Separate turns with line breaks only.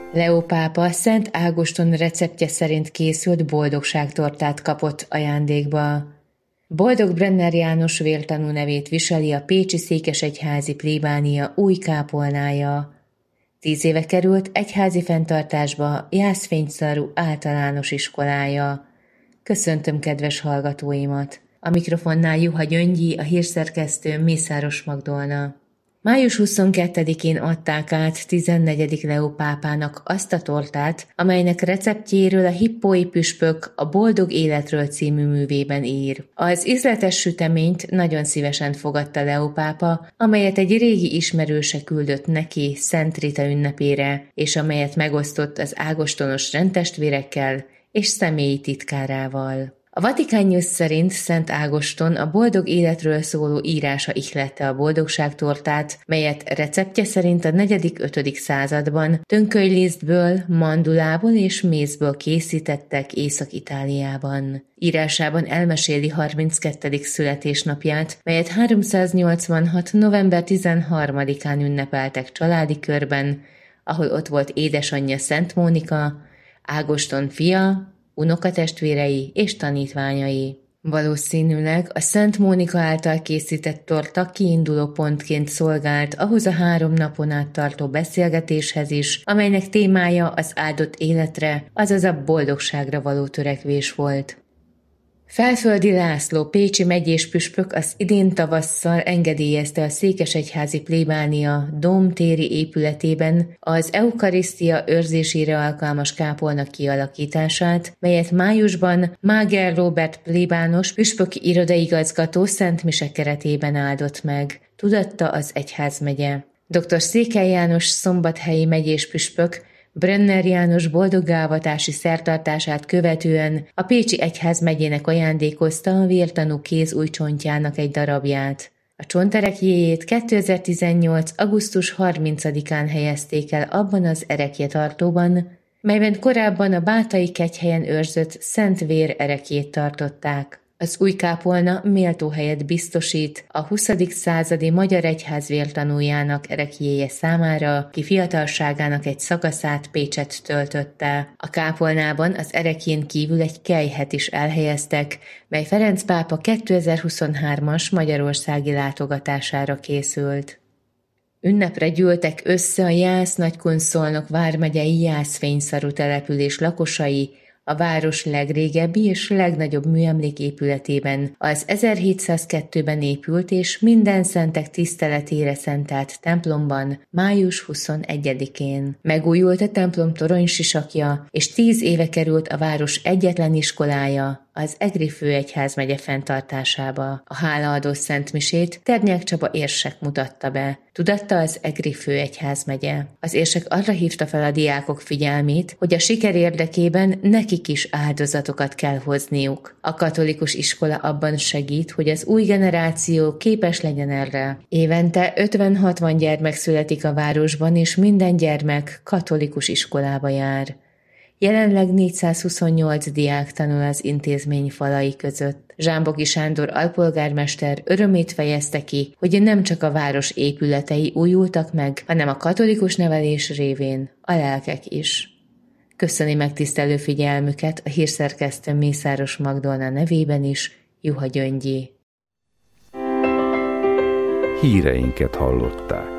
Leó pápa Szent Ágoston receptje szerint készült boldogságtortát kapott ajándékba. Boldog Brenner János vértanú nevét viseli a pécsi székesegyházi plébánia új kápolnája. 10 éve került egyházi fenntartásba Jászfényszarú általános iskolája. Köszöntöm kedves hallgatóimat! A mikrofonnál Juha Gyöngyi, a hírszerkesztő Mészáros Magdolna. Május 22-én adták át 14. Leó pápának azt a tortát, amelynek receptjéről a hippói püspök a Boldog életről című művében ír. Az ízletes süteményt nagyon szívesen fogadta Leó pápa, amelyet egy régi ismerőse küldött neki Szent Rita ünnepére, és amelyet megosztott az ágostonos rendtestvérekkel és személyi titkárával. A Vatikán News szerint Szent Ágoston a boldog életről szóló írása ihlette a boldogságtortát, melyet receptje szerint a 4.-5. században tönkölylisztből, mandulából és mézből készítettek Észak-Itáliában. Írásában elmeséli 32. születésnapját, melyet 386. november 13-án ünnepeltek családi körben, ahol ott volt édesanyja Szent Mónika, Ágoston fia, unokatestvérei és tanítványai. Valószínűleg a Szent Mónika által készített torta kiinduló pontként szolgált ahhoz a 3 napon át tartó beszélgetéshez is, amelynek témája az áldott életre, azaz a boldogságra való törekvés volt. Felföldi László pécsi megyés püspök az idén tavasszal engedélyezte a székesegyházi plébánia dómtéri épületében az eukarisztia őrzésére alkalmas kápolna kialakítását, melyet májusban Máger Róbert plébános püspöki irodaigazgató Szent Mise keretében áldott meg, tudatta az egyházmegye. Dr. Székely János szombathelyi megyés püspök Brenner János boldoggávatási szertartását követően a Pécsi Egyházmegyének ajándékozta a vértanú kéz új csontjának egy darabját. A csonterekjéjét 2018. augusztus 30-án helyezték el abban az erekjetartóban, melyben korábban a Bátai kegyhelyen őrzött Szent Vér erekjét tartották. Az új kápolna méltó helyet biztosít a 20. századi magyar egyház vértanújának ereklyéje számára, ki fiatalságának egy szakaszát Pécset töltötte. A kápolnában az erekjén kívül egy kelyhet is elhelyeztek, mely Ferenc pápa 2023-as magyarországi látogatására készült. Ünnepre gyűltek össze a Jász-Nagykun-Szolnok vármegyei Jászfényszarú település lakosai, a város legrégebbi és legnagyobb műemléképületében, az 1702-ben épült és minden szentek tiszteletére szentelt templomban május 21-én. Megújult a templom toronysisakja, és 10 éve került a város egyetlen iskolája, az Egri főegyházmegye fenntartásába. A hálaadó szentmisét Ternyák Csaba érsek mutatta be, tudatta az Egri főegyházmegye. Az érsek arra hívta fel a diákok figyelmét, hogy a siker érdekében nekik is áldozatokat kell hozniuk. A katolikus iskola abban segít, hogy az új generáció képes legyen erre. Évente 50-60 gyermek születik a városban, és minden gyermek katolikus iskolába jár. Jelenleg 428 diák tanul az intézmény falai között. Zsámboki Sándor alpolgármester örömét fejezte ki, hogy nem csak a város épületei újultak meg, hanem a katolikus nevelés révén a lelkek is. Köszöni megtisztelő figyelmüket a hírszerkesztő Mészáros Magdolna nevében is, Juha Gyöngyi.
Híreinket hallották.